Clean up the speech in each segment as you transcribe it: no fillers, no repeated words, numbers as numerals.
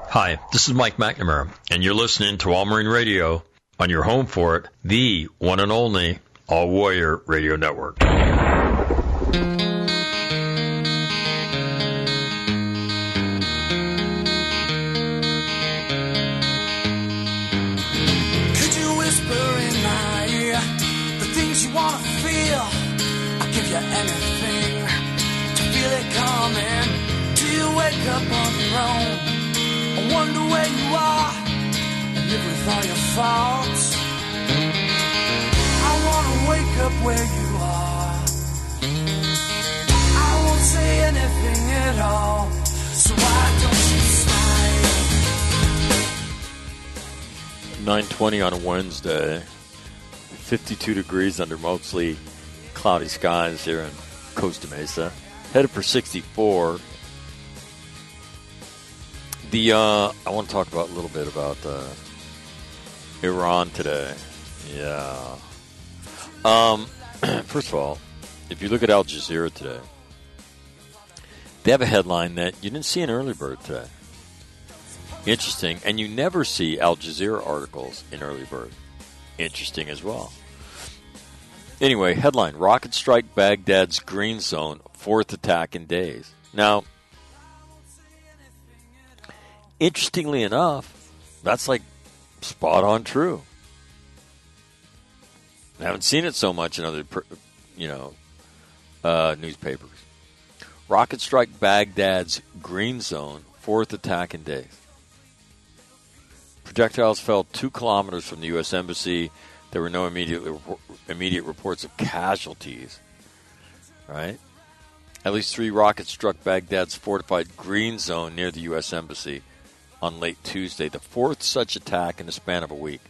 Hi, this is Mike McNamara, and you're listening to All Marine Radio on your home for it, the one and only All Warrior Radio Network. Could you whisper in my ear the things you want to feel? I'll give you anything to feel it coming. Do you wake up on your own? I wonder where you are and live with all your faults. I wanna wake up where you are. I won't say anything at all, so why don't you stay? 9:20 on a Wednesday, 52 degrees under mostly cloudy skies here in Costa Mesa. Headed for 64. I want to talk about a little bit about Iran today. Yeah. First of all, if you look at Al Jazeera today, they have a headline that you didn't see in Early Bird today. Interesting. And you never see Al Jazeera articles in Early Bird. Interesting as well. Anyway, headline, rocket strike Baghdad's green zone, fourth attack in days. Now, interestingly enough, that's like spot on true. I haven't seen it so much in other, newspapers. Rocket strike Baghdad's green zone, fourth attack in days. Projectiles fell 2 kilometers from the U.S. Embassy. There were no immediate reports of casualties. Right? At least 3 rockets struck Baghdad's fortified green zone near the U.S. Embassy on late Tuesday, the fourth such attack in the span of a week.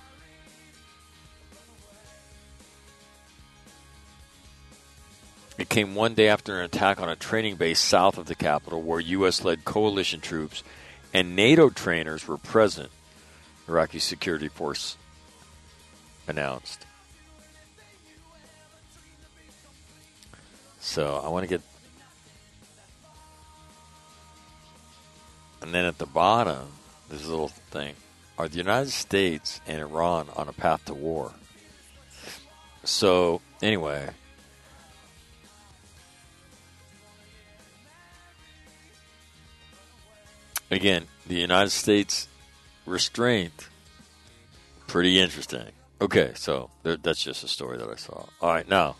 It came one day after an attack on a training base south of the capital where U.S.-led coalition troops and NATO trainers were present, Iraqi security force announced. So I want to get... And then at the bottom, there's a little thing. Are the United States and Iran on a path to war? So, anyway... Again, the United States restraint, pretty interesting. Okay, so that's just a story that I saw. All right, now.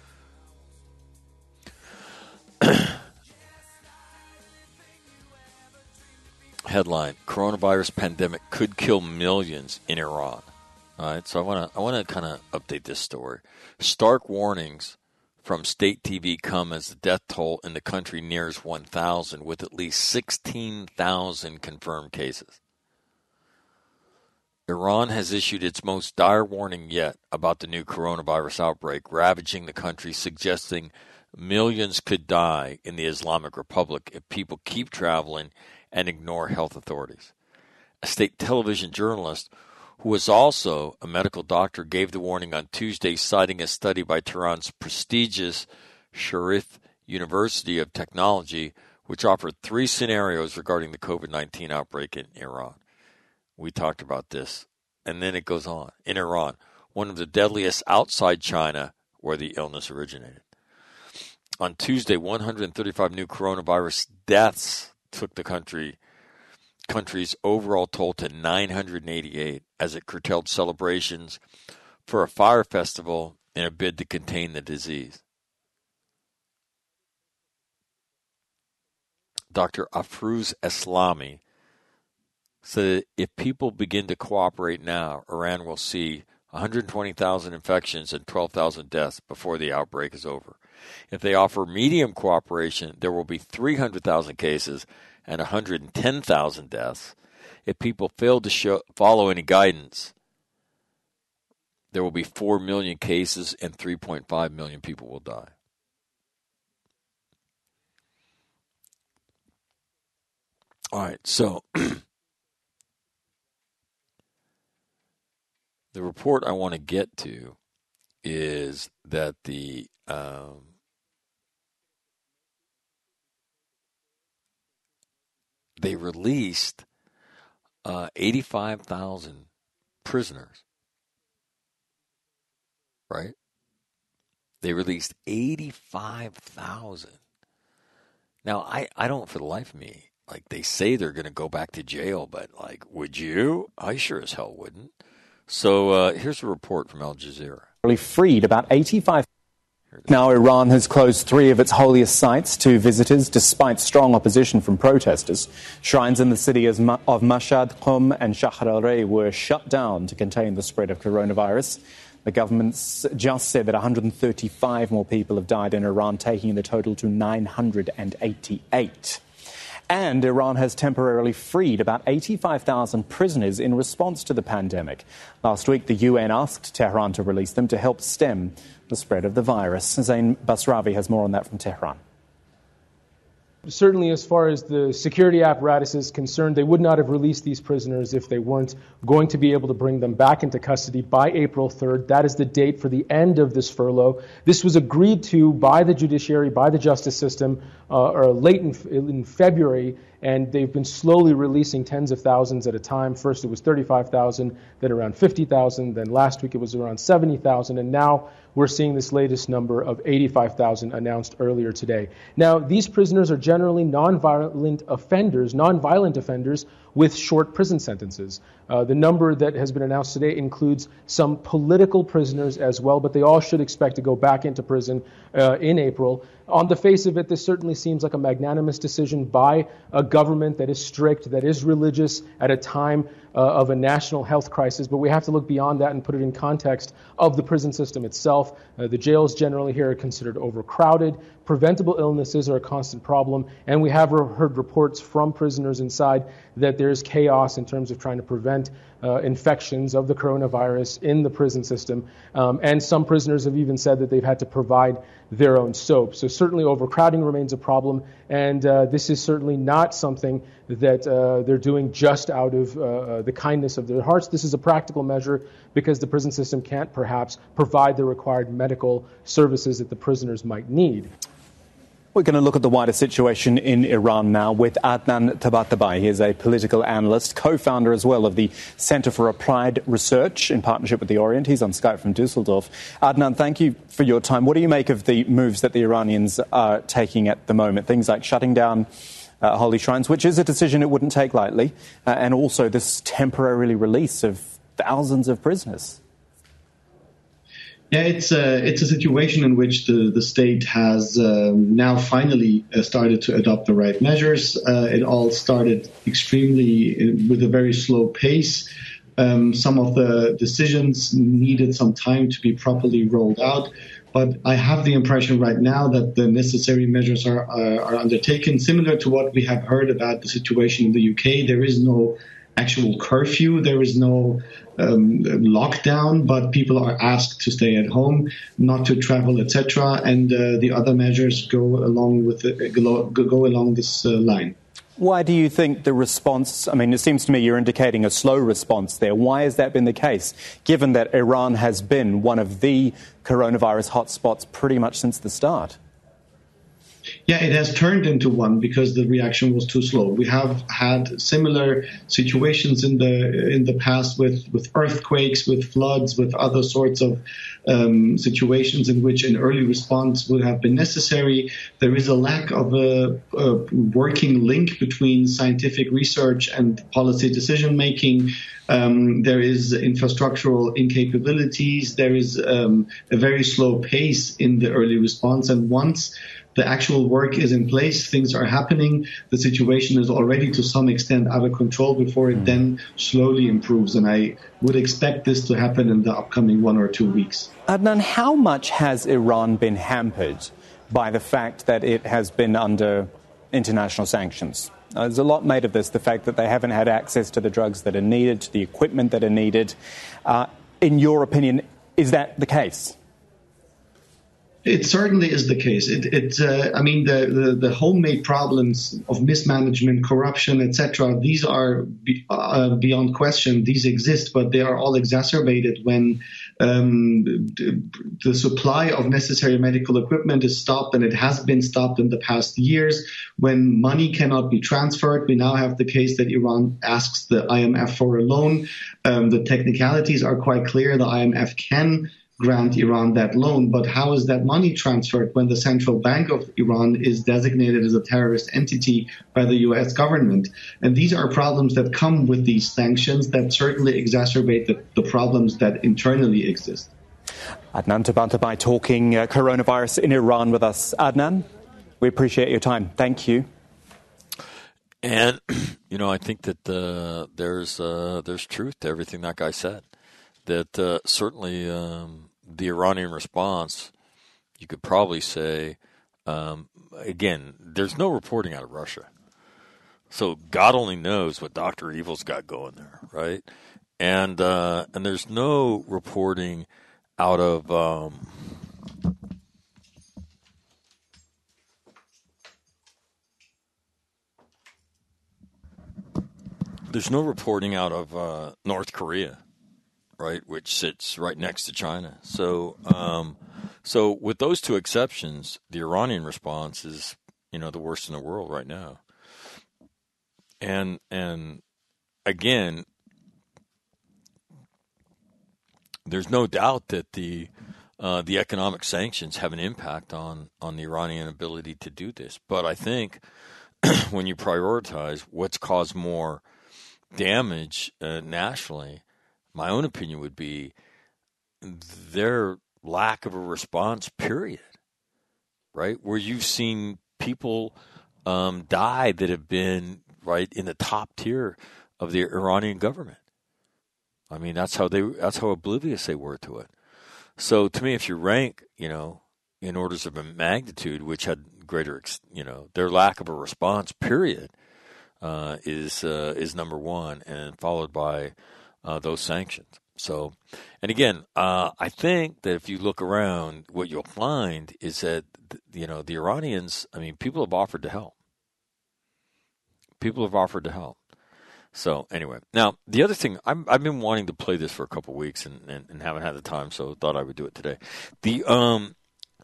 Headline, coronavirus pandemic could kill millions in Iran. All right, so I want to kind of update this story. Stark warnings from state TV come as the death toll in the country nears 1,000, with at least 16,000 confirmed cases. Iran has issued its most dire warning yet about the new coronavirus outbreak ravaging the country, suggesting millions could die in the Islamic Republic if people keep traveling and ignore health authorities. A state television journalist who was also a medical doctor, gave the warning on Tuesday, citing a study by Tehran's prestigious Sharif University of Technology, which offered 3 scenarios regarding the COVID-19 outbreak in Iran. We talked about this. And then it goes on. In Iran, one of the deadliest outside China, where the illness originated. On Tuesday, 135 new coronavirus deaths took the country's overall toll to 988 as it curtailed celebrations for a fire festival in a bid to contain the disease. Dr. Afrouz Eslami said that if people begin to cooperate now, Iran will see 120,000 infections and 12,000 deaths before the outbreak is over. If they offer medium cooperation, there will be 300,000 cases and 110,000 deaths. If people fail to follow any guidance, there will be 4 million cases and 3.5 million people will die. All right, so the report I want to get to is that they released 85,000 prisoners, right? They released 85,000. Now, I don't, for the life of me, like, they say they're going to go back to jail, but, like, would you? I sure as hell wouldn't. So here's a report from Al Jazeera. Freed about 85. Now, Iran has closed 3 of its holiest sites to visitors despite strong opposition from protesters. Shrines in the city of Mashhad, Qum and Shahr al-Rey were shut down to contain the spread of coronavirus. The government's just said that 135 more people have died in Iran, taking the total to 988. And Iran has temporarily freed about 85,000 prisoners in response to the pandemic. Last week, the UN asked Tehran to release them to help stem the spread of the virus. Zain Basravi has more on that from Tehran. Certainly, as far as the security apparatus is concerned, they would not have released these prisoners if they weren't going to be able to bring them back into custody by April 3rd. That is the date for the end of this furlough. This was agreed to by the judiciary, by the justice system, late in February, and they've been slowly releasing tens of thousands at a time. First it was 35,000, then around 50,000, then last week it was around 70,000, and now we're seeing this latest number of 85,000 announced earlier today. Now, these prisoners are generally nonviolent offenders with short prison sentences. The number that has been announced today includes some political prisoners as well, but they all should expect to go back into prison in April. On the face of it, this certainly seems like a magnanimous decision by a government that is strict, that is religious at a time of a national health crisis, but we have to look beyond that and put it in context of the prison system itself. The jails generally here are considered overcrowded. Preventable illnesses are a constant problem, and we have heard reports from prisoners inside that there's chaos in terms of trying to prevent infections of the coronavirus in the prison system. And some prisoners have even said that they've had to provide their own soap. So certainly overcrowding remains a problem, and this is certainly not something that they're doing just out of the kindness of their hearts. This is a practical measure because the prison system can't perhaps provide the required medical services that the prisoners might need. We're going to look at the wider situation in Iran now with Adnan Tabatabai. He is a political analyst, co-founder as well of the Center for Applied Research in partnership with the Orient. He's on Skype from Dusseldorf. Adnan, thank you for your time. What do you make of the moves that the Iranians are taking at the moment? Things like shutting down holy shrines, which is a decision it wouldn't take lightly, and also this temporary release of thousands of prisoners. Yeah, it's a situation in which the state has now finally started to adopt the right measures. It all started with a very slow pace. Some of the decisions needed some time to be properly rolled out. But I have the impression right now that the necessary measures are undertaken, similar to what we have heard about the situation in the UK. There is no actual curfew. There is no lockdown, but people are asked to stay at home, not to travel, etc. And the other measures go along this line. Why do you think the response, I mean, it seems to me you're indicating a slow response there. Why has that been the case, given that Iran has been one of the coronavirus hotspots pretty much since the start? Yeah, it has turned into one because the reaction was too slow. We have had similar situations in the past with earthquakes, with floods, with other sorts of situations in which an early response would have been necessary. There is a lack of a working link between scientific research and policy decision making. There is infrastructural incapabilities. There is a very slow pace in the early response. And once the actual work is in place, things are happening, the situation is already to some extent out of control before it then slowly improves. And I would expect this to happen in the upcoming 1 or 2 weeks. Adnan, how much has Iran been hampered by the fact that it has been under international sanctions? There's a lot made of this, the fact that they haven't had access to the drugs that are needed, to the equipment that are needed. In your opinion, is that the case? It certainly is the case. I mean, the homemade problems of mismanagement, corruption, etc. These are beyond question. These exist, but they are all exacerbated when The supply of necessary medical equipment is stopped, and it has been stopped in the past years. When money cannot be transferred, we now have the case that Iran asks the IMF for a loan. The technicalities are quite clear. The IMF can grant Iran that loan, but how is that money transferred when the central bank of Iran is designated as a terrorist entity by the U.S. government? And these are problems that come with these sanctions that certainly exacerbate the problems that internally exist. Adnan Tabatabai talking coronavirus in Iran with us. Adnan, we appreciate your time. Thank you. And, I think that there's truth to everything that guy said. That certainly the Iranian response, you could probably say, again, there's no reporting out of Russia. So God only knows what Dr. Evil's got going there, right? And there's no reporting out of North Korea. Right, which sits right next to China. So with those two exceptions, the Iranian response is, the worst in the world right now. And again, there's no doubt that the economic sanctions have an impact on the Iranian ability to do this. But I think when you prioritize what's caused more damage nationally, my own opinion would be their lack of a response, period, right? Where you've seen people die that have been, right, in the top tier of the Iranian government. I mean, that's how oblivious they were to it. So to me, if you rank, in orders of magnitude, which had greater, their lack of a response, period, is number one, and followed by those sanctions. So, and again, I think that if you look around, what you'll find is that, the Iranians, people have offered to help. People have offered to help. So anyway, now the other thing, I've been wanting to play this for a couple of weeks and haven't had the time, so thought I would do it today. The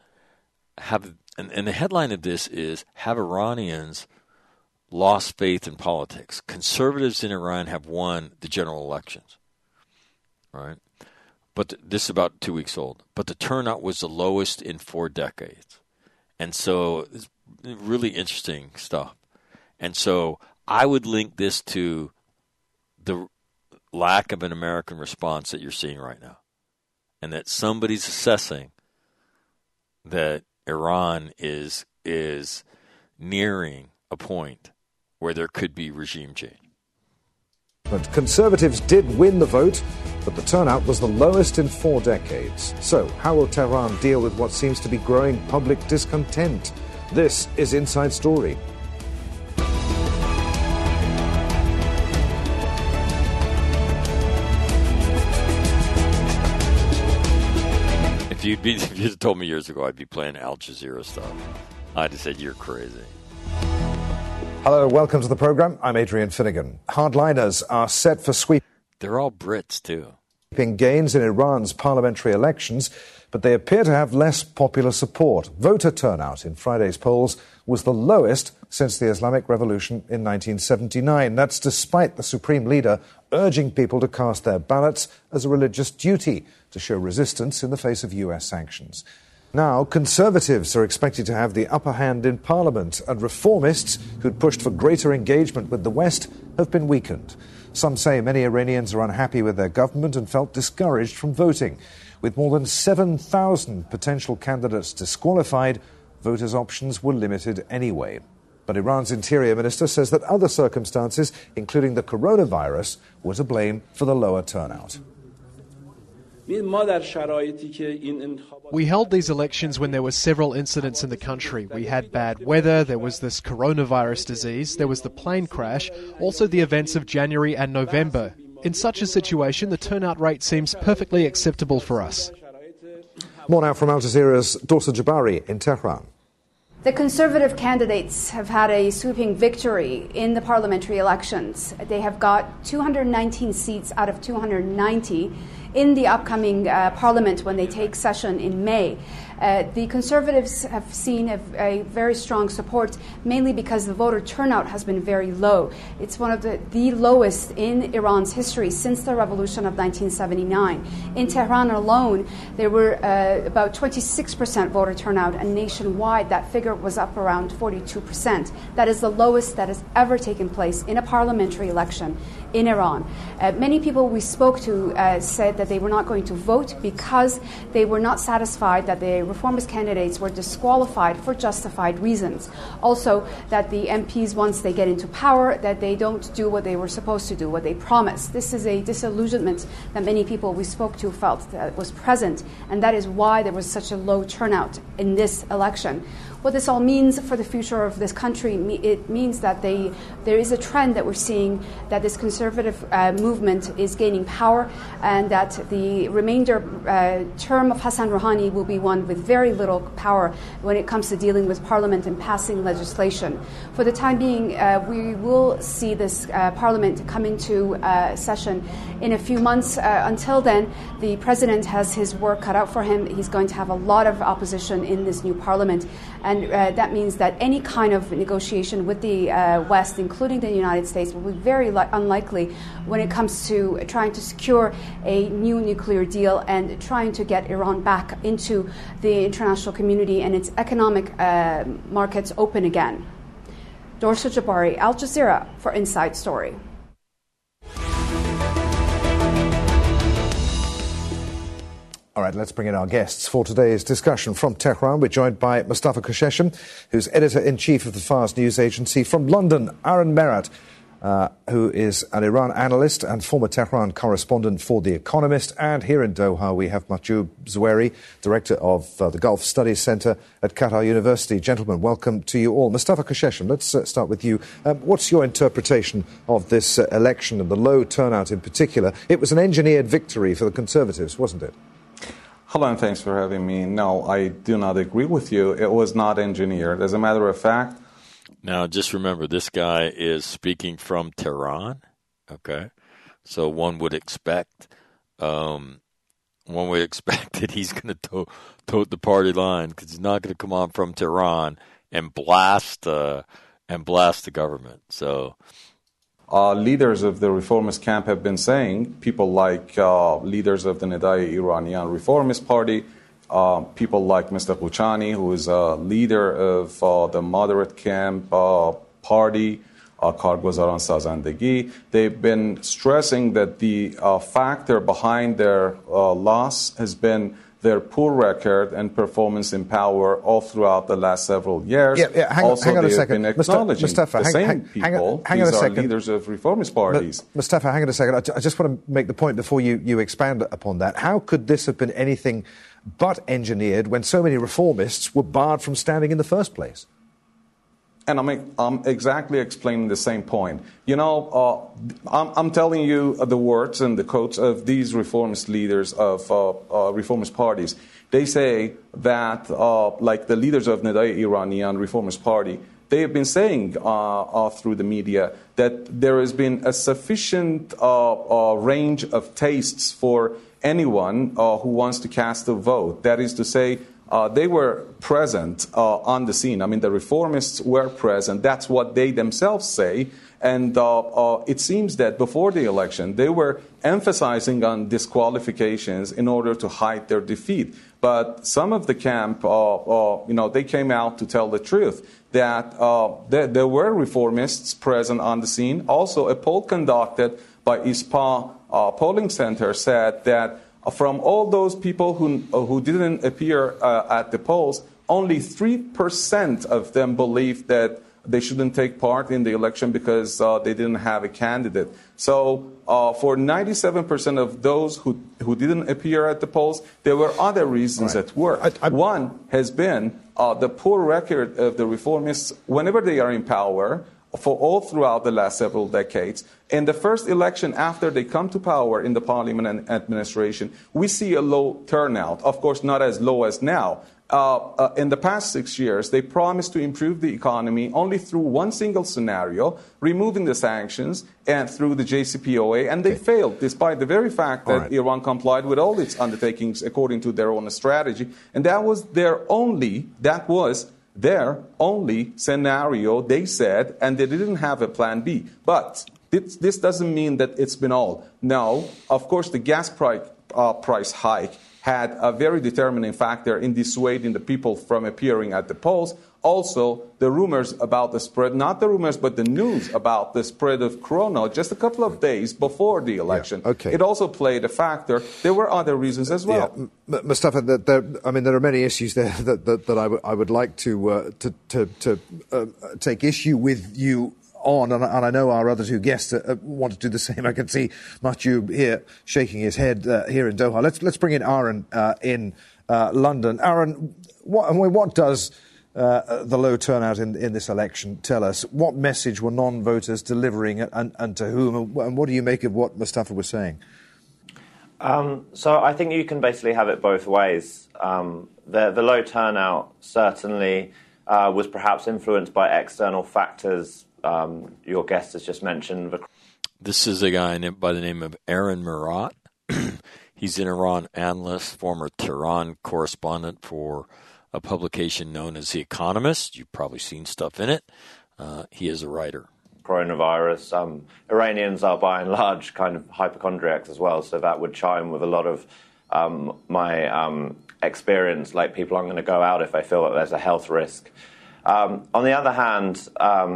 headline of this is, have Iranians lost faith in politics? Conservatives in Iran have won the general elections, right? But this is about 2 weeks old. But the turnout was the lowest in 4 decades. And so it's really interesting stuff. And so I would link this to the lack of an American response that you're seeing right now. And that somebody's assessing that Iran is nearing a point where there could be regime change. But conservatives did win the vote, but the turnout was the lowest in 4 decades. So how will Tehran deal with what seems to be growing public discontent? This is Inside Story. If you'd told me years ago I'd be playing Al Jazeera stuff, I'd have said, you're crazy. Hello, welcome to the program. I'm Adrian Finnegan. Hardliners are set for sweeping. They're all Brits, too. Gains in Iran's parliamentary elections, but they appear to have less popular support. Voter turnout in Friday's polls was the lowest since the Islamic Revolution in 1979. That's despite the supreme leader urging people to cast their ballots as a religious duty to show resistance in the face of U.S. sanctions. Now, conservatives are expected to have the upper hand in Parliament, and reformists who'd pushed for greater engagement with the West have been weakened. Some say many Iranians are unhappy with their government and felt discouraged from voting. With more than 7,000 potential candidates disqualified, voters' options were limited anyway. But Iran's interior minister says that other circumstances, including the coronavirus, were to blame for the lower turnout. We held these elections when there were several incidents in the country. We had bad weather, there was this coronavirus disease, there was the plane crash, also the events of January and November. In such a situation, the turnout rate seems perfectly acceptable for us. More now from Al Jazeera's Dorsa Jabari in Tehran. The Conservative candidates have had a sweeping victory in the parliamentary elections. They have got 219 seats out of 290 in the upcoming parliament when they take session in May. The Conservatives have seen a very strong support, mainly because the voter turnout has been very low. It's one of the lowest in Iran's history since the revolution of 1979. In Tehran alone, there were about 26% voter turnout, and nationwide that figure was up around 42%. That is the lowest that has ever taken place in a parliamentary election in Iran. Many people we spoke to said that they were not going to vote because they were not satisfied that the reformist candidates were disqualified for justified reasons. Also, that the MPs, once they get into power, that they don't do what they were supposed to do, what they promised. This is a disillusionment that many people we spoke to felt that was present, and that is why there was such a low turnout in this election. What this all means for the future of this country, it means that there is a trend that we're seeing that this conservative movement is gaining power, and that the remainder term of Hassan Rouhani will be one with very little power when it comes to dealing with parliament and passing legislation. For the time being, we will see this parliament come into session in a few months. Until then, the president has his work cut out for him. He's going to have a lot of opposition in this new parliament. And that means that any kind of negotiation with the West, including the United States, will be very unlikely when it comes to trying to secure a new nuclear deal and trying to get Iran back into the international community and its economic markets open again. Dorsa Jabari, Al Jazeera for Inside Story. All right, let's bring in our guests for today's discussion. From Tehran, we're joined by Mustafa Kosheshan, who's editor-in-chief of the Fars news agency. From London, Aaron Merat, who is an Iran analyst and former Tehran correspondent for The Economist. And here in Doha, we have Mahjoub Zoueri, director of the Gulf Studies Center at Qatar University. Gentlemen, welcome to you all. Mustafa Kosheshan, let's start with you. What's your interpretation of this election and the low turnout in particular? It was an engineered victory for the Conservatives, wasn't it? Hello, and thanks for having me. No, I do not agree with you. It was not engineered. As a matter of fact... Now, just remember, this guy is speaking from Tehran, okay? So one would expect that he's going to tote the party line, because he's not going to come on from Tehran and blast the government. So... leaders of the reformist camp have been saying, people like leaders of the Nedai Iranian Reformist Party, people like Mr. Ghouchani, who is a leader of the moderate camp party, Kargozaran Sazandegi, they've been stressing that the factor behind their loss has been their poor record and performance in power all throughout the last several years. Hang on a second. Mustafa, hang on a second. Leaders of reformist parties. Mustafa, hang on a second. I just want to make the point before you expand upon that. How could this have been anything but engineered when so many reformists were barred from standing in the first place? And I'm exactly explaining the same point. You know, I'm telling you the words and the quotes of these reformist leaders of reformist parties. They say that, like the leaders of Nedai Iranian Reformist Party, they have been saying through the media that there has been a sufficient range of tastes for anyone who wants to cast a vote. That is to say, they were present on the scene. I mean, the reformists were present. That's what they themselves say. And it seems that before the election, they were emphasizing on disqualifications in order to hide their defeat. But some of the camp, they came out to tell the truth that there were reformists present on the scene. Also, a poll conducted by ISPA polling center said that from all those people who didn't appear at the polls, only 3% of them believed that they shouldn't take part in the election because they didn't have a candidate. So for 97% of those who didn't appear at the polls, there were other reasons at work. One has been the poor record of the reformists whenever they are in power for all throughout the last several decades. In the first election after they come to power in the parliament and administration, we see a low turnout. Of course, not as low as now. in the past 6 years, they promised to improve the economy only through one single scenario, removing the sanctions and through the JCPOA, and they failed, despite the very fact that Iran complied with all its undertakings according to their own strategy. And that was their only scenario, they said, and they didn't have a plan B. But this doesn't mean that it's been all. No, of course, the gas price hike had a very determining factor in dissuading the people from appearing at the polls. Also, the rumors about the spread, not the rumors, but the news about the spread of corona just a couple of days before the election. Yeah, okay. It also played a factor. There were other reasons as well. Yeah. Mustafa, there are many issues there that I would like to take issue with you on, and I know our other two guests want to do the same. I can see Matthew here shaking his head here in Doha. Let's bring in Aaron in London. Aaron, what does the low turnout in this election tell us? What message were non-voters delivering and to whom? And what do you make of what Mustafa was saying? So I think you can basically have it both ways. The low turnout certainly was perhaps influenced by external factors. Your guest has just mentioned. This is a guy by the name of Aaron Murat. He's an Iran analyst, former Tehran correspondent for a publication known as The Economist. You've probably seen stuff in it. He is a writer. Coronavirus. Iranians are by and large kind of hypochondriacs as well, so that would chime with a lot of my experience, like people aren't going to go out if they feel that there's a health risk. On the other hand,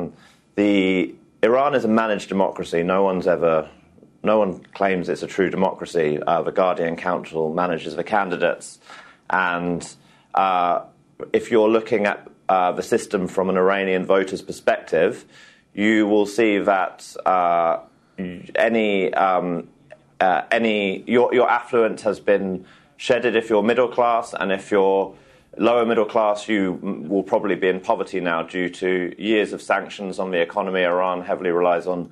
Iran is a managed democracy. No one claims it's a true democracy. The Guardian Council manages the candidates, and if you're looking at the system from an Iranian voter's perspective, you will see that your affluence has been shedded if you're middle class, and if you're lower middle class, you will probably be in poverty now due to years of sanctions on the economy. Iran heavily relies on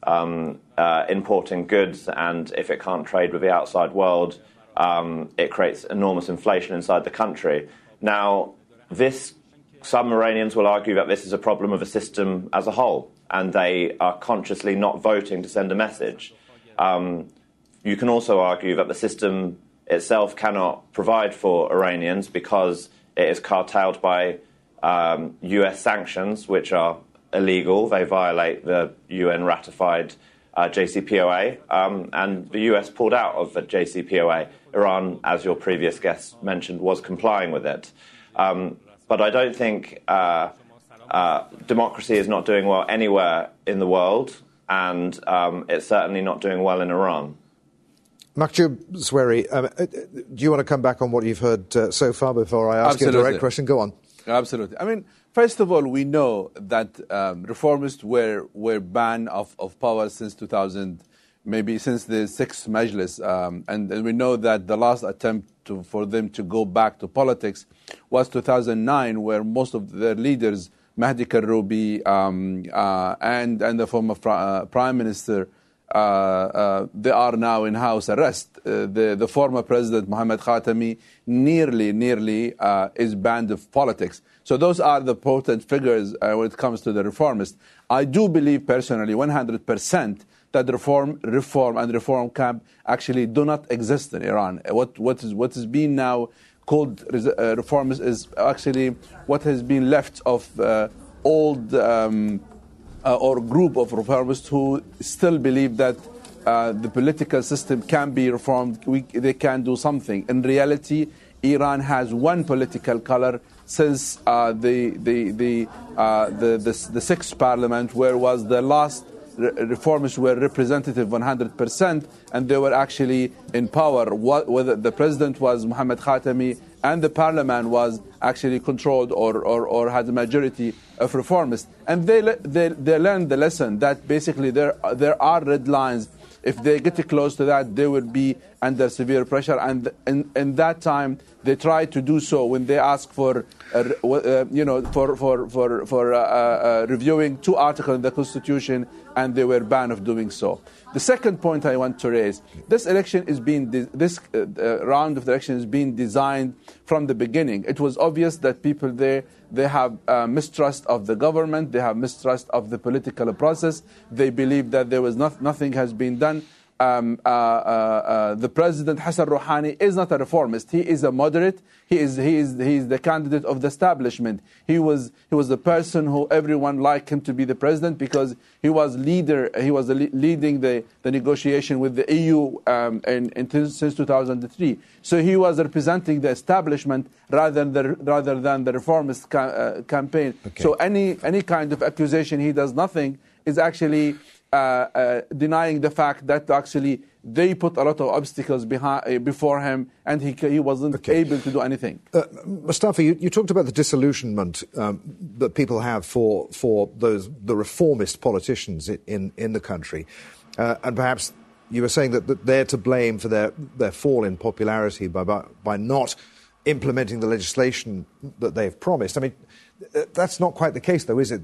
importing goods, and if it can't trade with the outside world, it creates enormous inflation inside the country. Now, some Iranians will argue that this is a problem of the system as a whole, and they are consciously not voting to send a message. You can also argue that the system itself cannot provide for Iranians because it is curtailed by US sanctions, which are illegal. They violate the UN-ratified JCPOA, and the US pulled out of the JCPOA. Iran, as your previous guest mentioned, was complying with it. But I don't think democracy is not doing well anywhere in the world, and it's certainly not doing well in Iran. Maktub Sweri, do you want to come back on what you've heard so far before I ask you a direct question? Go on. Absolutely. I mean, first of all, we know that reformists were banned of power since 2000, maybe since the 6th Majlis. And we know that the last attempt for them to go back to politics was 2009, where most of their leaders, Mahdi Karoubi and the former Prime Minister, they are now in house arrest. The former president, Mohammad Khatami, nearly is banned of politics. So those are the potent figures when it comes to the reformists. I do believe personally 100% that reform and reform camp actually do not exist in Iran. What is being now called reformists is actually what has been left of old or group of reformists who still believe that the political system can be reformed, they can do something. In reality, Iran has one political color since the sixth parliament, where was the last reformists were representative 100%, and they were actually in power. Whether the president was Mohammad Khatami and the parliament was actually controlled or had a majority of reformists. And they learned the lesson that basically there are red lines. If they get close to that, there would be under severe pressure. And in that time, they tried to do so when they asked for reviewing 2 articles in the Constitution, and they were banned of doing so. The second point I want to raise: this election is being round of the election is being designed from the beginning. It was obvious that people there, they have mistrust of the government, they have mistrust of the political process. They believe that there was nothing has been done. The president Hassan Rouhani is not a reformist. He is a moderate. He is the candidate of the establishment. He was the person who everyone liked him to be the president because he was leading the negotiation with the EU since 2003. So he was representing the establishment rather than the reformist campaign. Okay. So any kind of accusation he does nothing is actually denying the fact that actually they put a lot of obstacles before him, and he wasn't able to do anything. Mustafa, you talked about the disillusionment that people have for the reformist politicians in the country, and perhaps you were saying that they're to blame for their fall in popularity by not implementing the legislation that they've promised. I mean, that's not quite the case, though, is it?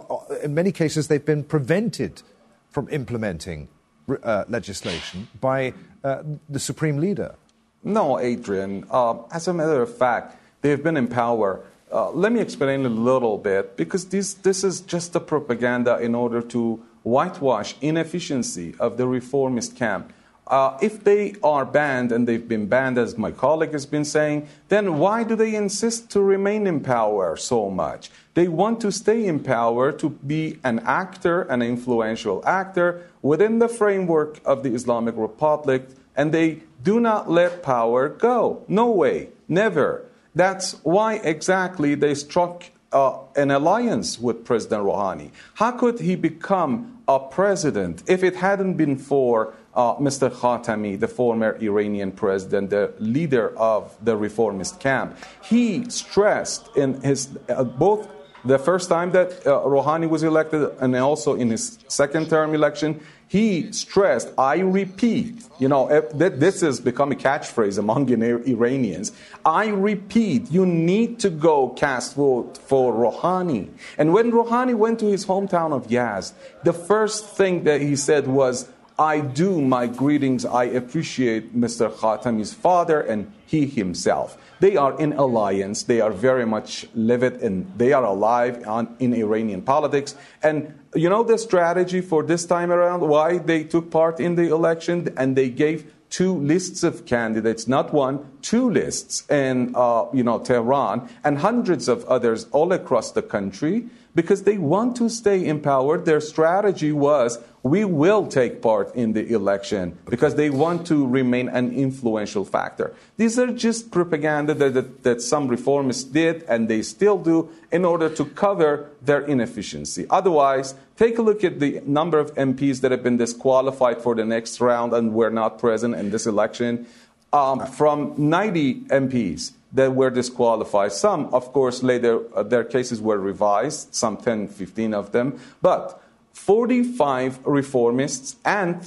In many cases, they've been prevented from implementing legislation by the supreme leader. No, Adrian. As a matter of fact, they've been in power. Let me explain a little bit, because this is just a propaganda in order to whitewash inefficiency of the reformist camp. If they are banned, and they've been banned, as my colleague has been saying, then why do they insist to remain in power so much? They want to stay in power to be an actor, an influential actor within the framework of the Islamic Republic, and they do not let power go. No way, never. That's why exactly they struck an alliance with President Rouhani. How could he become a president if it hadn't been for Mr. Khatami, the former Iranian president, the leader of the reformist camp? He stressed in his both the first time that Rouhani was elected and also in his second term election, he stressed, I repeat, this has become a catchphrase among Iranians. I repeat, you need to go cast vote for Rouhani. And when Rouhani went to his hometown of Yazd, the first thing that he said was, I do my greetings. I appreciate Mr. Khatami's father and he himself. They are in alliance. They are very much livid and they are alive in Iranian politics. And you know the strategy for this time around, why they took part in the election, and they gave 2 lists of candidates, not 1, 2 lists in Tehran and hundreds of others all across the country, because they want to stay in power. Their strategy was, we will take part in the election, because they want to remain an influential factor. These are just propaganda that some reformists did, and they still do, in order to cover their inefficiency. Otherwise, take a look at the number of MPs that have been disqualified for the next round and were not present in this election. From 90 MPs that were disqualified, some, of course, later their cases were revised, some 10, 15 of them, but 45 reformists and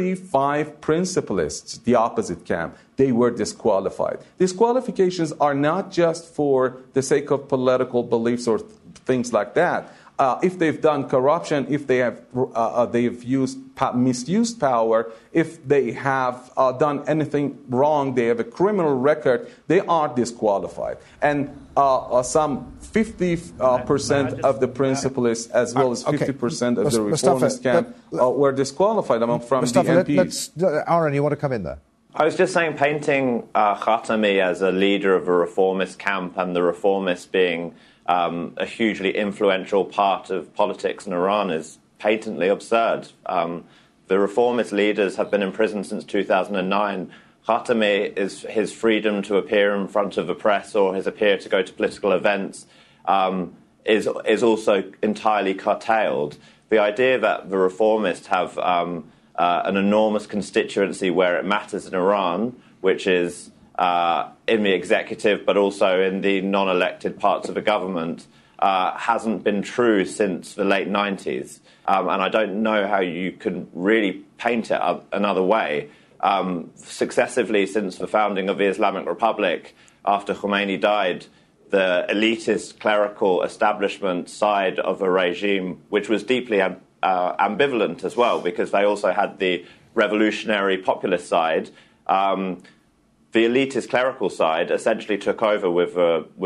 35 principalists, the opposite camp, they were disqualified. Disqualifications are not just for the sake of political beliefs or things like that. If they've done corruption, if they have misused power, if they have done anything wrong, they have a criminal record, they are disqualified. And some 50% of the principalists, as well as 50% of the reformist camp, were disqualified from Mustafa, the MPs. Aaron, you want to come in there? I was just saying, painting Khatami as a leader of a reformist camp and the reformists being a hugely influential part of politics in Iran is patently absurd. The reformist leaders have been in prison since 2009. Khatami, his freedom to appear in front of the press or his appear to go to political events is also entirely curtailed. The idea that the reformists have an enormous constituency where it matters in Iran, which is in the executive, but also in the non-elected parts of the government, hasn't been true since the late 90s. And I don't know how you can really paint it another way. successively since the founding of the Islamic Republic, after Khomeini died, the elitist clerical establishment side of a regime, which was deeply ambivalent as well, because they also had the revolutionary populist side. The elitist clerical side essentially took over with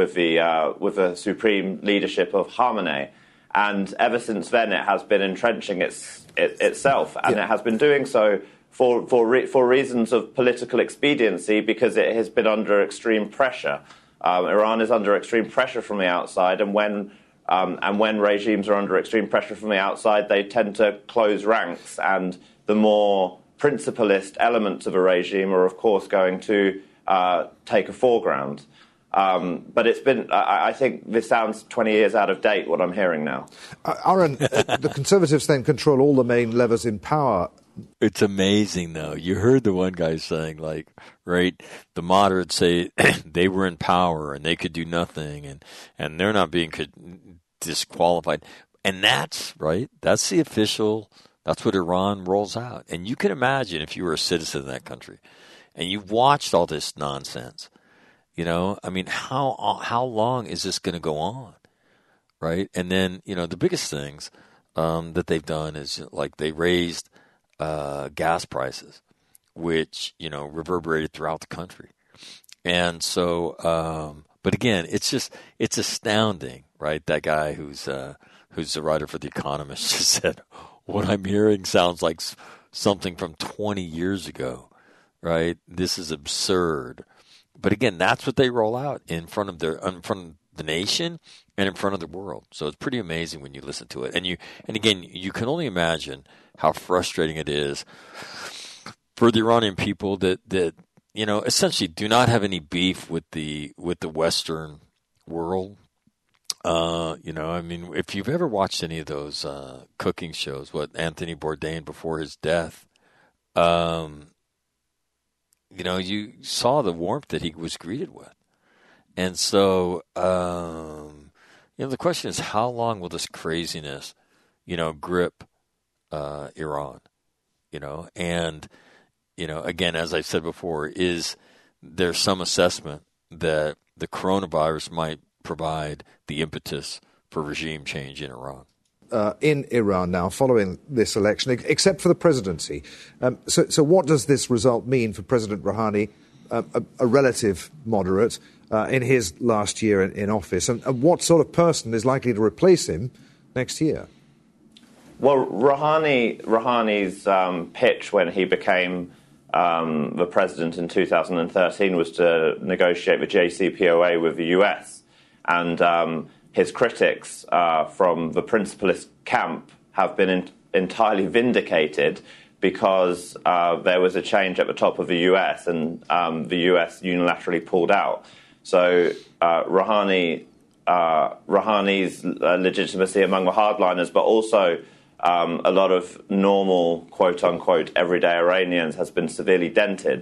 the supreme leadership of Khamenei, and ever since then it has been entrenching itself, and it has been doing so for reasons of political expediency, because it has been under extreme pressure. Iran is under extreme pressure from the outside, and when regimes are under extreme pressure from the outside, they tend to close ranks, and the more principalist elements of a regime are, of course, going to take a foreground. But it's been, I think this sounds 20 years out of date, what I'm hearing now. Aaron, the Conservatives then control all the main levers in power. It's amazing, though. You heard the one guy saying, like, right, the moderates say they were in power and they could do nothing, and they're not being disqualified. And that's, right, that's the official, that's what Iran rolls out. And you can imagine if you were a citizen of that country and you watched all this nonsense, you know, I mean, how long is this going to go on, right? And then, you know, the biggest things that they've done is, like, they raised gas prices, which, you know, reverberated throughout the country. And so, but again, it's astounding, right? That guy who's the writer for The Economist just said, what I'm hearing sounds like something from 20 years ago, right? This is absurd. But again, that's what they roll out in front of the nation and in front of the world. So it's pretty amazing when you listen to it. And again, you can only imagine how frustrating it is for the Iranian people that you know, essentially do not have any beef with the Western world. You know, I mean, if you've ever watched any of those cooking shows, what Anthony Bourdain before his death, you know, you saw the warmth that he was greeted with. And so, you know, the question is, how long will this craziness, you know, grip Iran? You know, and, you know, again, as I said before, is there some assessment that the coronavirus might provide the impetus for regime change in Iran? In Iran now, following this election, except for the presidency. So what does this result mean for President Rouhani, a relative moderate, in his last year in office? And what sort of person is likely to replace him next year? Well, Rouhani's pitch when he became the president in 2013 was to negotiate the JCPOA with the US. And his critics from the principalist camp have been entirely vindicated, because there was a change at the top of the US, and the US unilaterally pulled out. So Rouhani's legitimacy among the hardliners, but also a lot of normal, quote-unquote, everyday Iranians has been severely dented.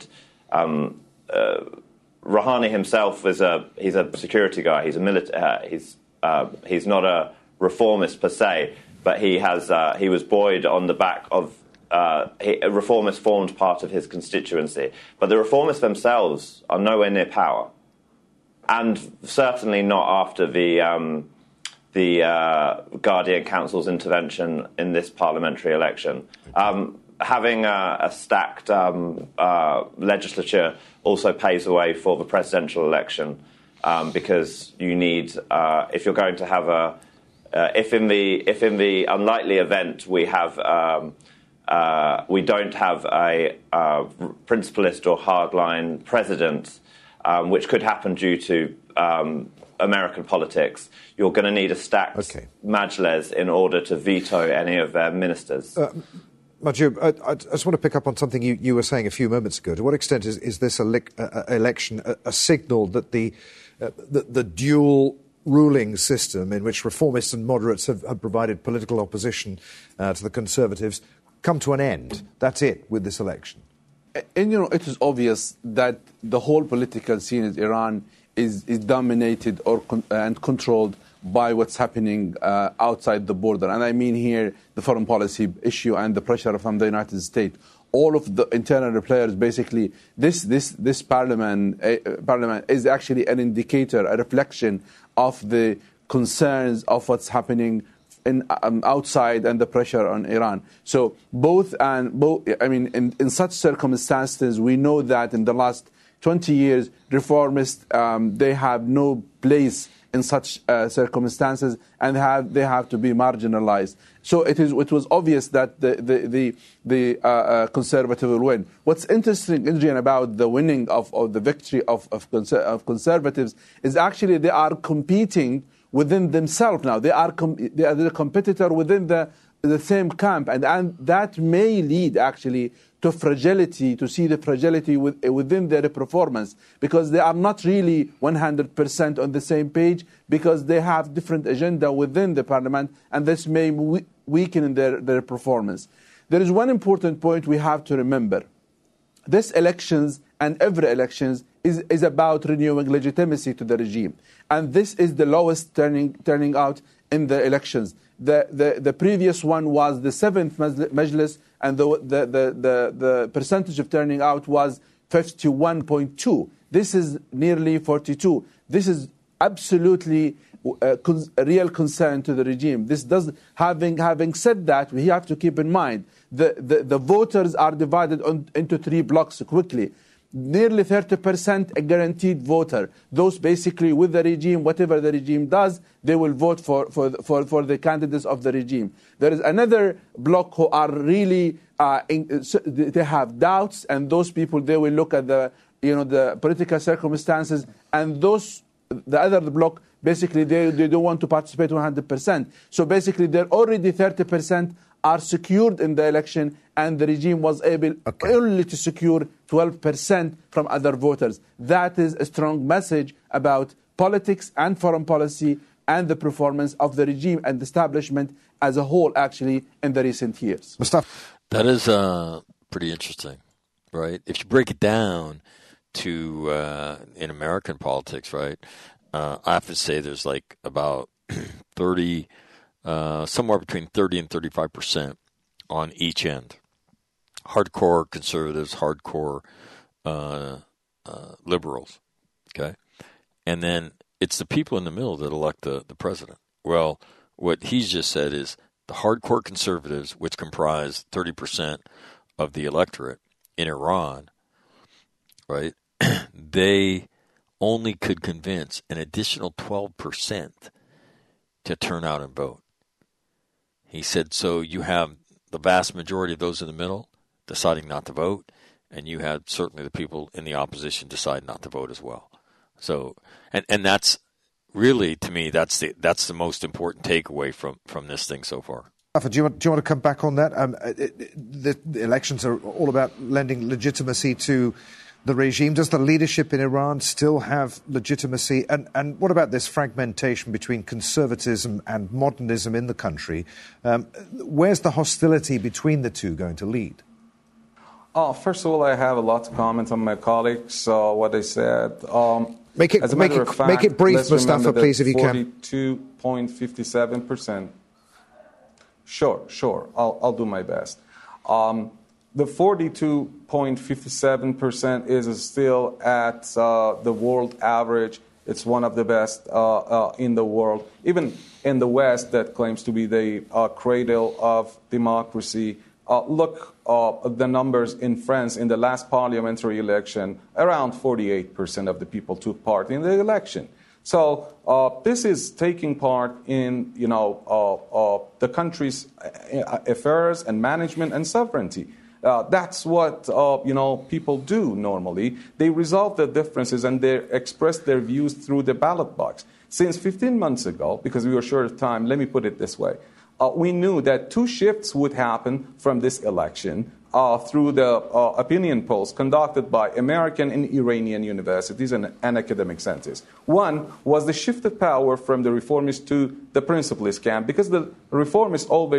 Rouhani himself he's a security guy. He's a he's not a reformist per se, but he was buoyed on the back of reformists formed part of his constituency. But the reformists themselves are nowhere near power, and certainly not after the Guardian Council's intervention in this parliamentary election. Having a stacked legislature also paves the way for the presidential election, because you need, if you're going to have if in the unlikely event we don't have a principalist or hardline president, which could happen due to American politics, you're going to need a stacked majlis in order to veto any of their ministers. Mahjoub, I just want to pick up on something you were saying a few moments ago. To what extent is this election a signal that the dual ruling system in which reformists and moderates have provided political opposition to the Conservatives come to an end? That's it with this election. And, you know, it is obvious that the whole political scene in Iran is dominated and controlled by what's happening outside the border. And I mean here the foreign policy issue and the pressure from the United States. All of the internal players, basically, this parliament is actually an indicator, a reflection of the concerns of what's happening outside and the pressure on Iran. So in such circumstances, we know that in the last 20 years, reformists, they have no place in such circumstances, and they have to be marginalized. So it was obvious that the conservative will win. What's interesting, Adrian, about the winning of the victory of conservatives is actually they are competing within themselves now. They are the competitor within the same camp, and that may lead actually to fragility, to see the fragility within their performance, because they are not really 100% on the same page, because they have different agenda within the parliament, and this may weaken their performance. There is one important point we have to remember. This elections and every elections is about renewing legitimacy to the regime, and this is the lowest turning out in the elections. The previous one was the 7th Majlis, and the percentage of turning out was 51.2. This is nearly 42. This is absolutely a real concern to the regime. Having said that, we have to keep in mind the voters are divided into 3 blocks quickly. Nearly 30% a guaranteed voter. Those basically with the regime, whatever the regime does, they will vote for the candidates of the regime. There is another block who are really they have doubts, and those people, they will look at the political circumstances, and the other block basically they don't want to participate 100%. So basically, they're already 30% are secured in the election, and the regime was able only to secure 12% from other voters. That is a strong message about politics and foreign policy and the performance of the regime and the establishment as a whole, actually, in the recent years. Mustafa. That is pretty interesting, right? If you break it down to in American politics, right, I have to say there's like about 30... somewhere between 30 and 35% on each end. Hardcore conservatives, hardcore liberals, okay? And then it's the people in the middle that elect the president. Well, what he's just said is the hardcore conservatives, which comprise 30% of the electorate in Iran, right, they only could convince an additional 12% to turn out and vote. He said, so you have the vast majority of those in the middle deciding not to vote, and you had certainly the people in the opposition decide not to vote as well. So, and that's really, to me, that's the most important takeaway from this thing so far. Do you want to come back on that? The elections are all about lending legitimacy to the regime. Does the leadership in Iran still have legitimacy? And what about this fragmentation between conservatism and modernism in the country? Where's the hostility between the two going to lead? First of all, I have a lot to comment on my colleagues, what they said. Make it brief, Mustafa, please, if you can. 42.57%. Sure. I'll do my best. The 42.57% is still at the world average. It's one of the best in the world. Even in the West, that claims to be the cradle of democracy. Look at the numbers in France in the last parliamentary election. Around 48% of the people took part in the election. So this is taking part in the country's affairs and management and sovereignty. That's what people do normally. They resolve their differences and they express their views through the ballot box. Since 15 months ago, because we were short of time, let me put it this way. We knew that 2 shifts would happen from this election through the opinion polls conducted by American and Iranian universities and academic centers. One was the shift of power from the reformists to the principalist camp, because the reformists always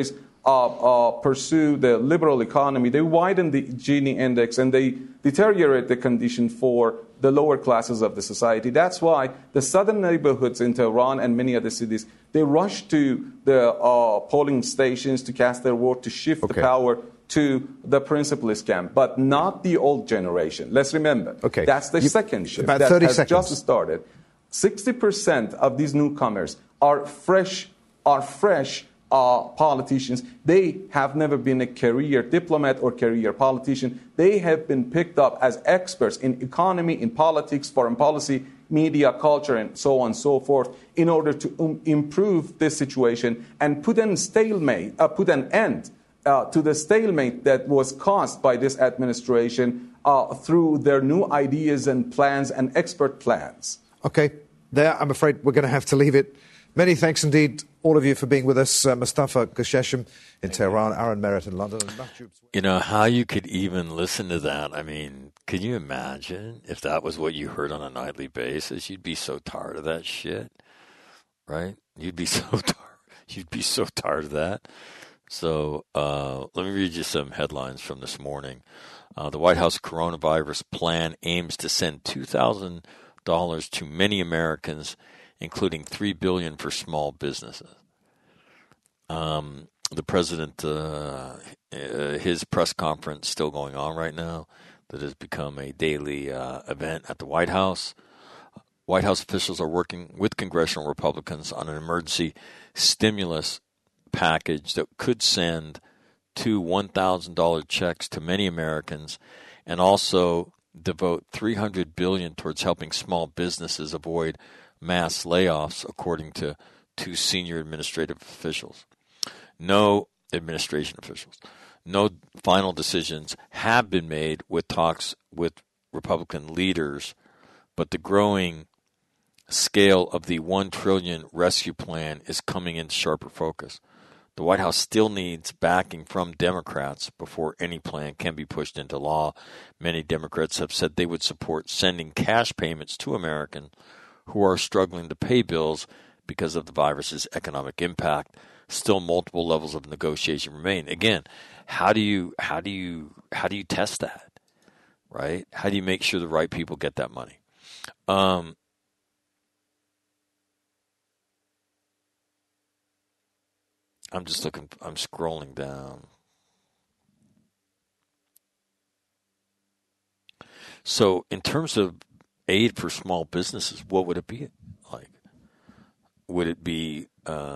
pursue the liberal economy, they widen the Gini index and they deteriorate the condition for the lower classes of the society. That's why the southern neighborhoods in Tehran and many other cities, they rush to the polling stations to cast their vote, to shift the power to the principalist camp, but not the old generation. Let's remember, that's the second shift about that 30 has seconds. just started. 60% of these newcomers are fresh politicians. They have never been a career diplomat or career politician. They have been picked up as experts in economy, in politics, foreign policy, media, culture, and so on and so forth, in order to improve this situation and put an end to the stalemate that was caused by this administration through their new ideas and plans and expert plans. Okay, there, I'm afraid we're going to have to leave it. Many thanks indeed, all of you, for being with us. Mustafa Gesheshem in Tehran, Aaron Merritt in London. And you know, how you could even listen to that. I mean, could you imagine if that was what you heard on a nightly basis? You'd be so tired of that shit, right? You'd be so tired of that. So let me read you some headlines from this morning. The White House coronavirus plan aims to send $2,000 to many Americans, including $3 billion for small businesses. The president, his press conference still going on right now, that has become a daily event at the White House. White House officials are working with congressional Republicans on an emergency stimulus package that could send two $1,000 checks to many Americans, and also devote $300 billion towards helping small businesses avoid mass layoffs, according to two senior administration officials. No final decisions have been made with talks with Republican leaders, but the growing scale of the $1 trillion rescue plan is coming into sharper focus. The White House still needs backing from Democrats before any plan can be pushed into law. Many Democrats have said they would support sending cash payments to Americans who are struggling to pay bills because of the virus's economic impact. Still, multiple levels of negotiation remain. Again, how do you test that, right? How do you make sure the right people get that money? I'm just looking. I'm scrolling down. So, in terms of aid for small businesses, what would it be like? Would it be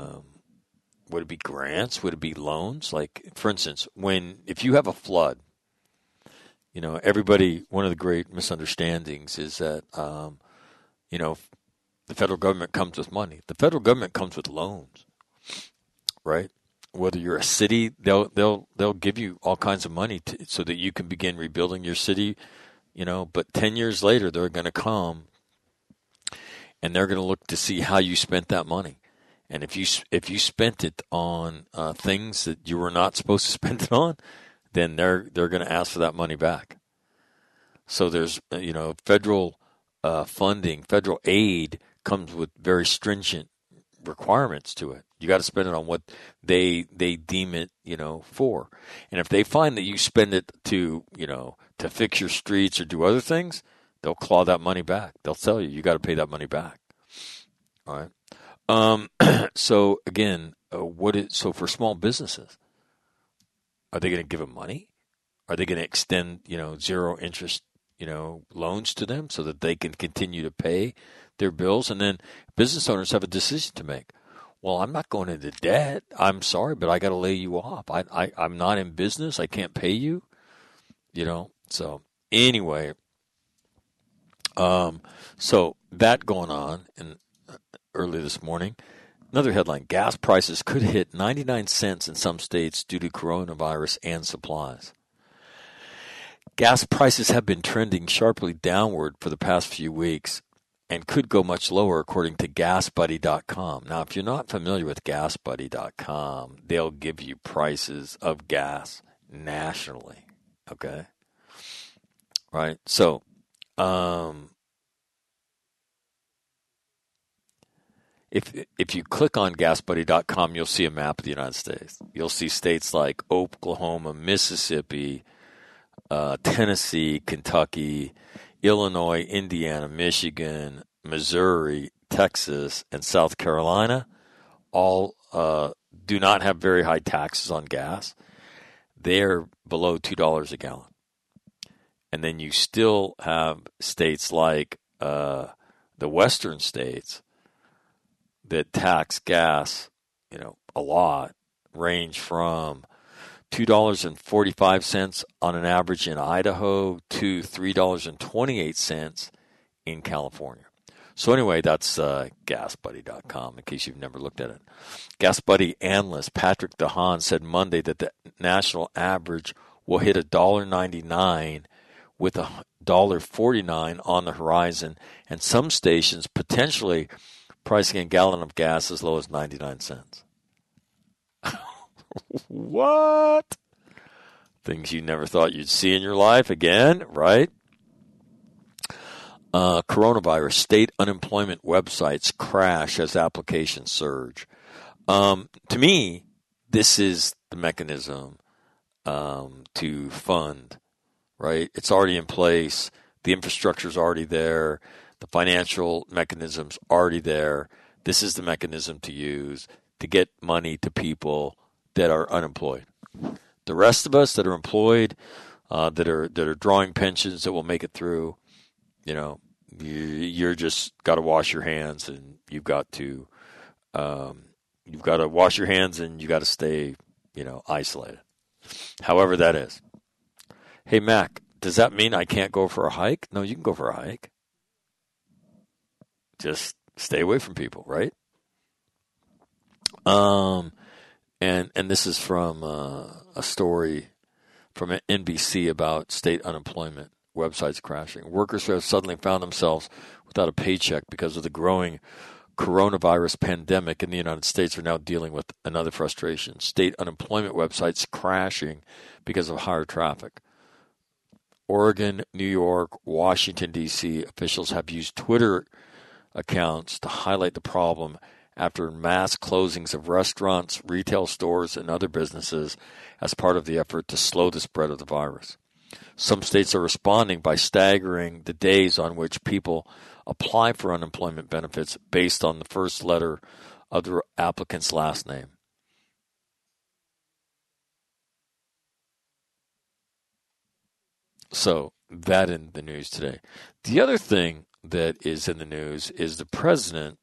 grants? Would it be loans? Like, for instance, if you have a flood, you know, everybody. One of the great misunderstandings is that you know, the federal government comes with money. The federal government comes with loans. Right? Whether you're a city, they'll give you all kinds of money so that you can begin rebuilding your city, you know, but 10 years later they're going to come and they're going to look to see how you spent that money. And if you spent it on things that you were not supposed to spend it on, then they're going to ask for that money back. So there's, you know, federal funding, federal aid comes with very stringent requirements to it. You got to spend it on what they deem it, you know, for. And if they find that you spend it to, you know, to fix your streets or do other things, they'll claw that money back. They'll tell you got to pay that money back. All right. So again, so for small businesses, are they going to give them money? Are they going to extend, you know, zero interest, you know, loans to them so that they can continue to pay their bills? And then business owners have a decision to make. Well, I'm not going into debt. I'm sorry, but I got to lay you off. I'm not in business. I can't pay you. You know. So anyway, so that going on early this morning. Another headline: gas prices could hit 99 cents in some states due to coronavirus and supplies. Gas prices have been trending sharply downward for the past few weeks, and could go much lower, according to GasBuddy.com. Now, if you're not familiar with GasBuddy.com, they'll give you prices of gas nationally, okay? Right? So, if you click on GasBuddy.com, you'll see a map of the United States. You'll see states like Oklahoma, Mississippi, Tennessee, Kentucky, Illinois, Indiana, Michigan, Missouri, Texas, and South Carolina all do not have very high taxes on gas. They're below $2 a gallon. And then you still have states like the western states that tax gas, a lot, range from $2.45 on an average in Idaho to $3.28 in California. So anyway, that's GasBuddy.com in case you've never looked at it. GasBuddy analyst Patrick DeHaan said Monday that the national average will hit $1.99 with $1.49 on the horizon, and some stations potentially pricing a gallon of gas as low as 99 cents. What? Things you never thought you'd see in your life again, right? Coronavirus, state unemployment websites crash as applications surge. To me, this is the mechanism to fund, right? It's already in place. The infrastructure's already there. The financial mechanism's already there. This is the mechanism to use to get money to people that are unemployed. The rest of us that are employed, that are drawing pensions that will make it through, you're just got to wash your hands, and you've got to wash your hands, and you got to stay, isolated. However that is. Hey Mac, does that mean I can't go for a hike? No, you can go for a hike. Just stay away from people, right? And this is from a story from NBC about state unemployment websites crashing. Workers who have suddenly found themselves without a paycheck because of the growing coronavirus pandemic in the United States are now dealing with another frustration. State unemployment websites crashing because of higher traffic. Oregon, New York, Washington, D.C. officials have used Twitter accounts to highlight the problem after mass closings of restaurants, retail stores, and other businesses as part of the effort to slow the spread of the virus. Some states are responding by staggering the days on which people apply for unemployment benefits based on the first letter of the applicant's last name. So, that in the news today. The other thing that is in the news is the president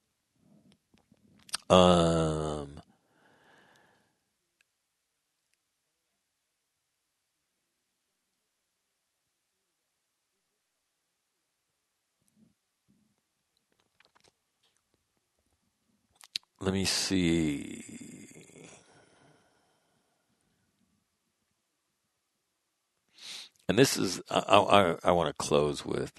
let me see. And this is, I want to close with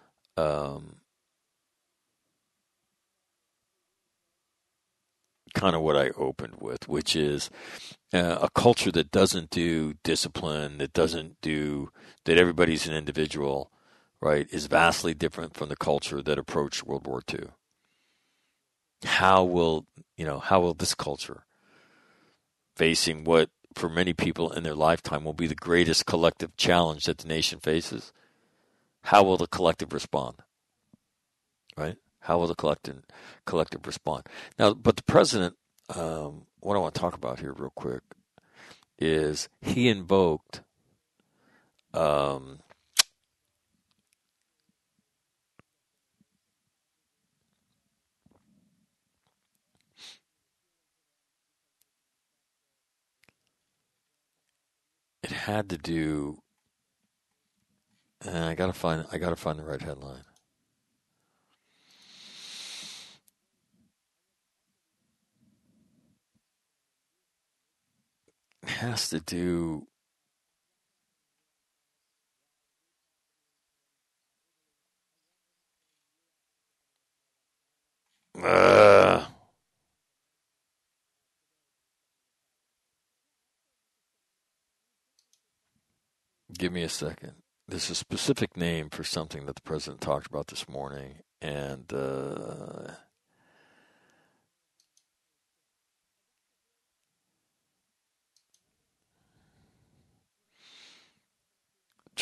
kind of what I opened with, which is a culture that doesn't do discipline, that everybody's an individual, right, is vastly different from the culture that approached World War II. How will this culture, facing what for many people in their lifetime will be the greatest collective challenge that the nation faces, how will the collective respond? Right? How will the collective respond? Now, but the president, what I want to talk about here real quick is he invoked it had to do. I gotta find the right headline. It has to do. Give me a second. There's a specific name for something that the president talked about this morning, and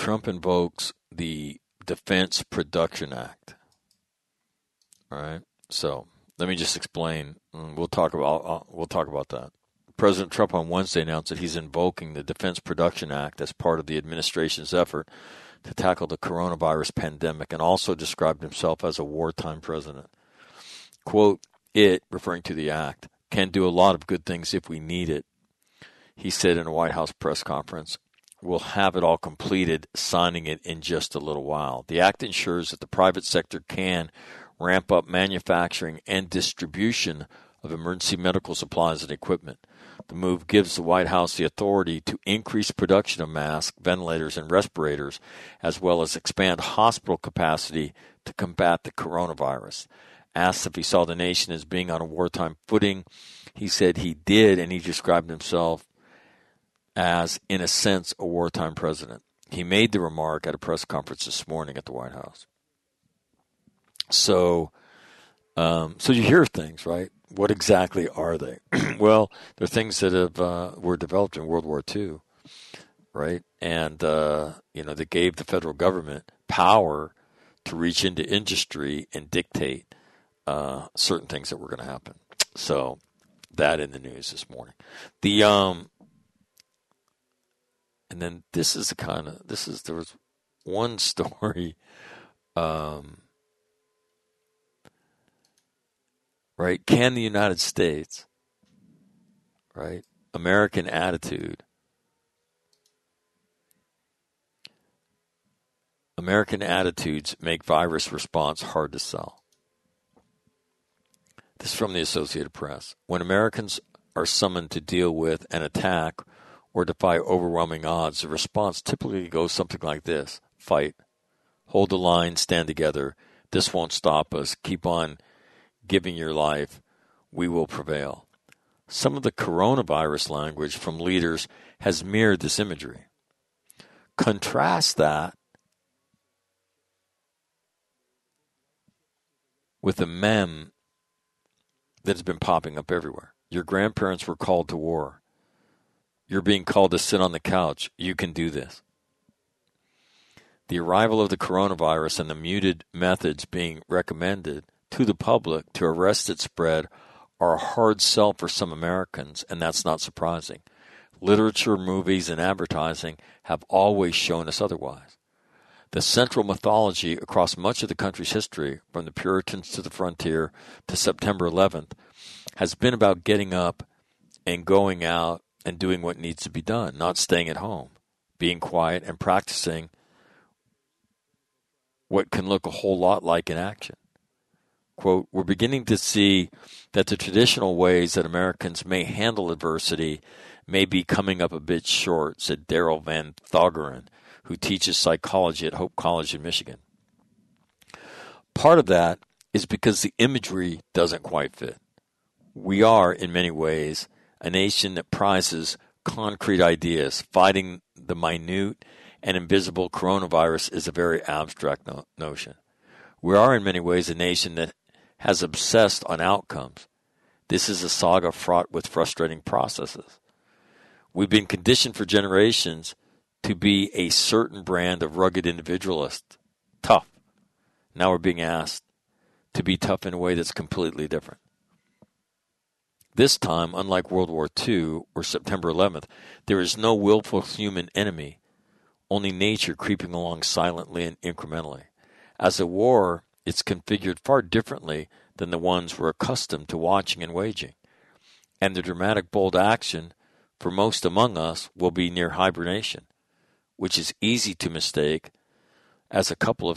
Trump invokes the Defense Production Act. All right. So let me just explain. We'll talk about that. President Trump on Wednesday announced that he's invoking the Defense Production Act as part of the administration's effort to tackle the coronavirus pandemic, and also described himself as a wartime president. Quote, it, referring to the act, can do a lot of good things if we need it, he said in a White House press conference. We'll have it all completed, signing it in just a little while. The act ensures that the private sector can ramp up manufacturing and distribution of emergency medical supplies and equipment. The move gives the White House the authority to increase production of masks, ventilators, and respirators, as well as expand hospital capacity to combat the coronavirus. Asked if he saw the nation as being on a wartime footing, he said he did, and he described himself as, in a sense, a wartime president. He made the remark at a press conference this morning at the White House. So you hear things, right? What exactly are they? Well, they're things that were developed in World War II, right? And they gave the federal government power to reach into industry and dictate certain things that were going to happen. So that in the news this morning. And then there was one story, right? Can the United States, right? American attitudes make virus response hard to sell. This is from the Associated Press. When Americans are summoned to deal with an attack or defy overwhelming odds, the response typically goes something like this: fight, hold the line, stand together. This won't stop us. Keep on giving your life. We will prevail. Some of the coronavirus language from leaders has mirrored this imagery. Contrast that with a meme that has been popping up everywhere. Your grandparents were called to war. You're being called to sit on the couch. You can do this. The arrival of the coronavirus and the muted methods being recommended to the public to arrest its spread are a hard sell for some Americans, and that's not surprising. Literature, movies, and advertising have always shown us otherwise. The central mythology across much of the country's history, from the Puritans to the frontier to September 11th, has been about getting up and going out and doing what needs to be done, not staying at home, being quiet and practicing what can look a whole lot like inaction. Quote, we're beginning to see that the traditional ways that Americans may handle adversity may be coming up a bit short, said Daryl Van Thogeren, who teaches psychology at Hope College in Michigan. Part of that is because the imagery doesn't quite fit. We are, in many ways, a nation that prizes concrete ideas. Fighting the minute and invisible coronavirus is a very abstract notion. We are, in many ways, a nation that has obsessed on outcomes. This is a saga fraught with frustrating processes. We've been conditioned for generations to be a certain brand of rugged individualist, tough. Now we're being asked to be tough in a way that's completely different. This time, unlike World War II or September 11th, there is no willful human enemy, only nature creeping along silently and incrementally. As a war, it's configured far differently than the ones we're accustomed to watching and waging. And the dramatic, bold action for most among us will be near hibernation, which is easy to mistake as a couple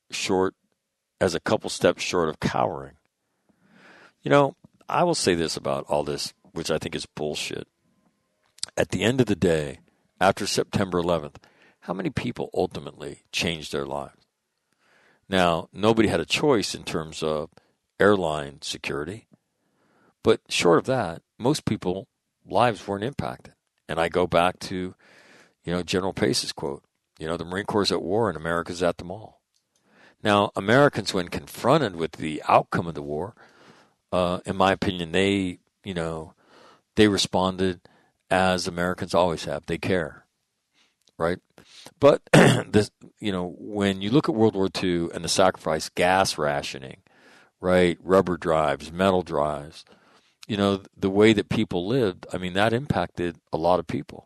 steps short of cowering. You know, I will say this about all this, which I think is bullshit. At the end of the day, after September 11th, how many people ultimately changed their lives? Now, nobody had a choice in terms of airline security, but short of that, most people's lives weren't impacted. And I go back to, General Pace's quote, the Marine Corps is at war and America's at the mall. Now, Americans, when confronted with the outcome of the war, in my opinion, they responded as Americans always have. They care. right? But this, when you look at World War II and the sacrifice, gas rationing, right, rubber drives, metal drives, the way that people lived, I mean, that impacted a lot of people.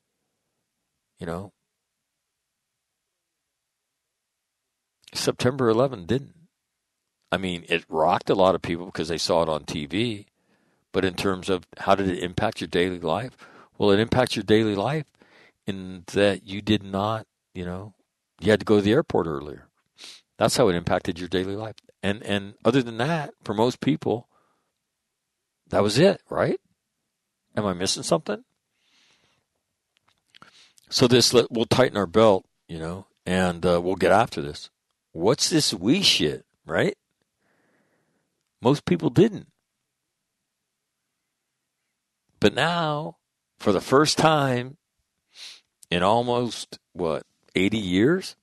September 11 didn't. I mean, it rocked a lot of people because they saw it on TV. But in terms of how did it impact your daily life? Well, it impacts your daily life in that you did not, you had to go to the airport earlier. That's how it impacted your daily life. And other than that, for most people, that was it, right? Am I missing something? So we'll tighten our belt, and we'll get after this. What's this we shit, right? Most people didn't. But now, for the first time in almost, 80 years,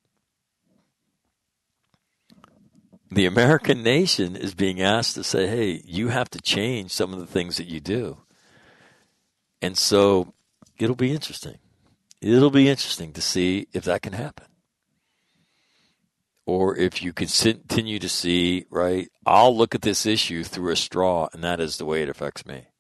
the American nation is being asked to say, hey, you have to change some of the things that you do. And so it'll be interesting. It'll be interesting to see if that can happen. Or if you can continue to see, right, I'll look at this issue through a straw, and that is the way it affects me.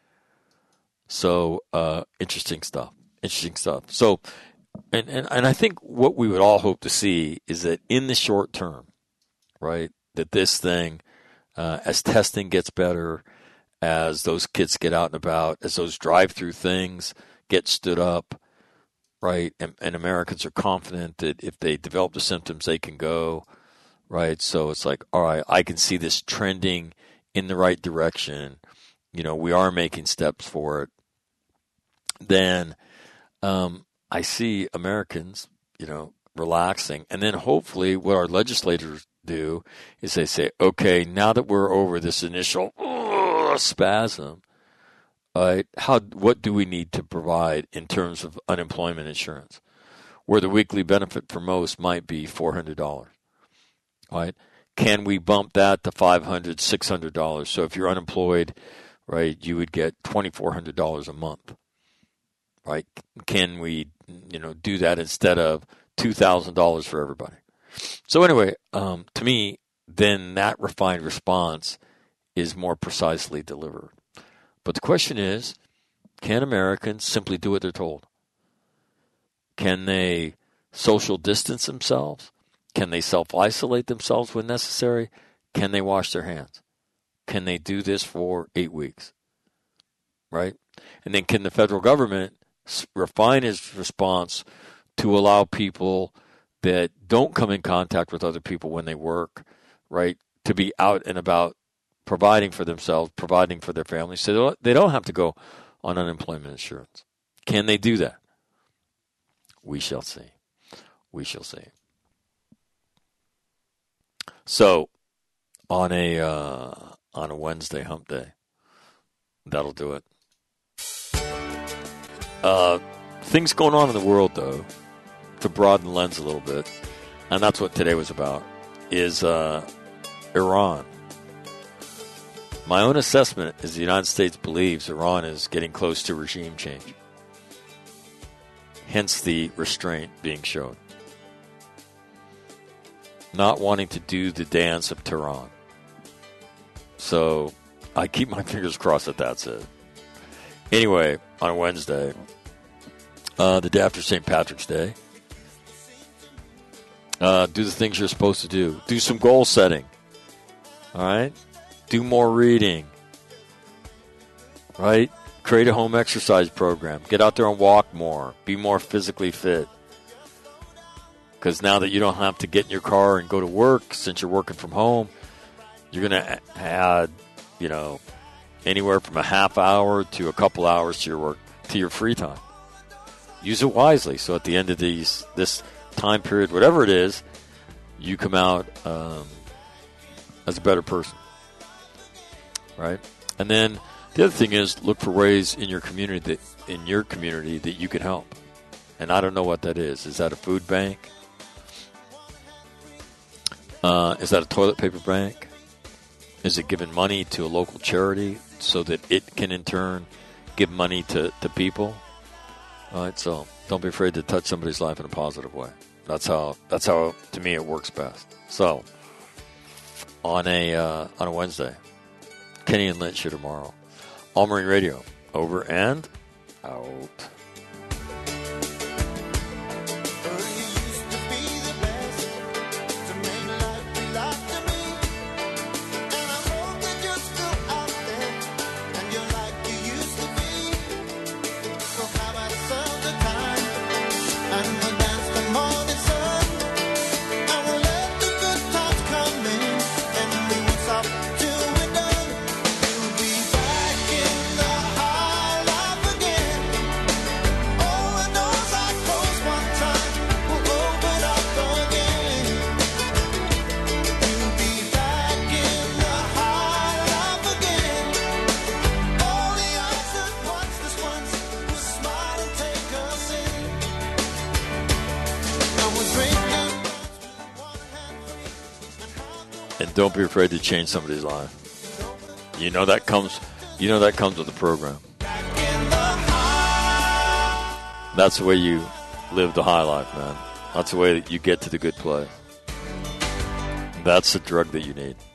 So, interesting stuff. So, and I think what we would all hope to see is that in the short term, right, that this thing, as testing gets better, as those kids get out and about, as those drive-through things get stood up, right, and Americans are confident that if they develop the symptoms, they can go, right? So it's like, all right, I can see this trending in the right direction. We are making steps for it. Then I see Americans, relaxing. And then hopefully what our legislators do is they say, okay, now that we're over this initial spasm, what do we need to provide in terms of unemployment insurance, where the weekly benefit for most might be $400, right? Can we bump that to $500, $600? So if you're unemployed, right, you would get $2,400 a month, right? Can we, do that instead of $2,000 for everybody? So anyway, to me, then that refined response is more precisely delivered. But the question is, can Americans simply do what they're told? Can they social distance themselves? Can they self-isolate themselves when necessary? Can they wash their hands? Can they do this for 8 weeks? Right? And then can the federal government refine its response to allow people that don't come in contact with other people when they work, right, to be out and about providing for themselves, providing for their families, so they don't have to go on unemployment insurance. Can they do that? We shall see. We shall see. So, on a Wednesday hump day, that'll do it. Things going on in the world, though, to broaden the lens a little bit, and that's what today was about, is Iran. My own assessment is the United States believes Iran is getting close to regime change. Hence the restraint being shown. Not wanting to do the dance of Tehran. So I keep my fingers crossed that that's it. Anyway, on Wednesday, the day after St. Patrick's Day, do the things you're supposed to do. Do some goal setting. All right? Do more reading. Right? Create a home exercise program. Get out there and walk more. Be more physically fit. Because now that you don't have to get in your car and go to work, since you're working from home, you're going to add, anywhere from a half hour to a couple hours to your work, to your free time. Use it wisely. So at the end of this time period, whatever it is, you come out as a better person. Right? And then the other thing is look for ways in your community that you can help. And I don't know what that is. Is that a food bank? Is that a toilet paper bank? Is it giving money to a local charity so that it can in turn give money to people? All right, so Don't be afraid to touch somebody's life in a positive way. That's how to me it works best. So on a Wednesday, Kenny and Lynch here tomorrow. All Marine Radio, over and out. Don't be afraid to change somebody's life. You know that comes with the program. That's the way you live the high life, man. That's the way that you get to the good place. That's the drug that you need.